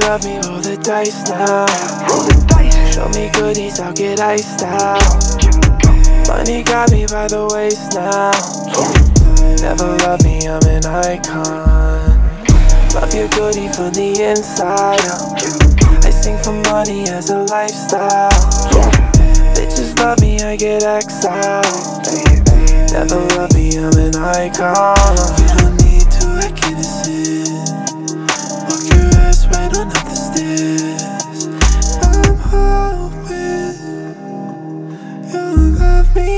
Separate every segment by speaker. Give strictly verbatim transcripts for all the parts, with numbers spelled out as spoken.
Speaker 1: love me, roll the dice now. Show me goodies, I'll get iced out. Money got me by the waist now. Never love me, I'm an icon. Love your goodie from the inside out. I sing for money as a lifestyle. Bitches love me, I get exiled. Never love me, I'm an icon. You don't need to act innocent. Walk your ass right on up the stairs. I'm hoping you'll love me.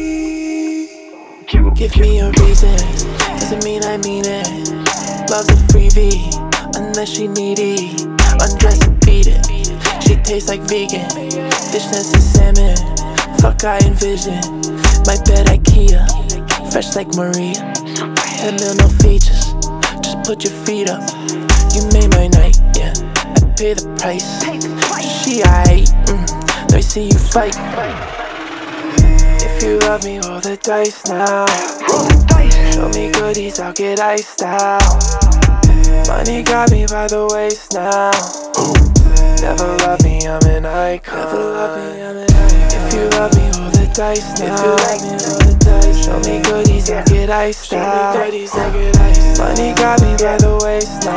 Speaker 1: Give me a reason, doesn't mean I mean it. Love's a freebie, unless she needy. Undress and beat it, she tastes like vegan. Fishnets and salmon, fuck I envision. My bed IKEA, fresh like Maria. Ten mil no features, just put your feet up. You made my night, yeah, I pay the price. She aight, mm, let me see you fight. If you love me, roll the dice now. Show me goodies, I'll get iced out. Money got me by the waist now. Never love me, I'm an icon. Never love me, I'm an icon. If you love me, roll the dice now. If you like me, roll the dice. Show me goodies, I'll get iced out. Money got me by the waist now.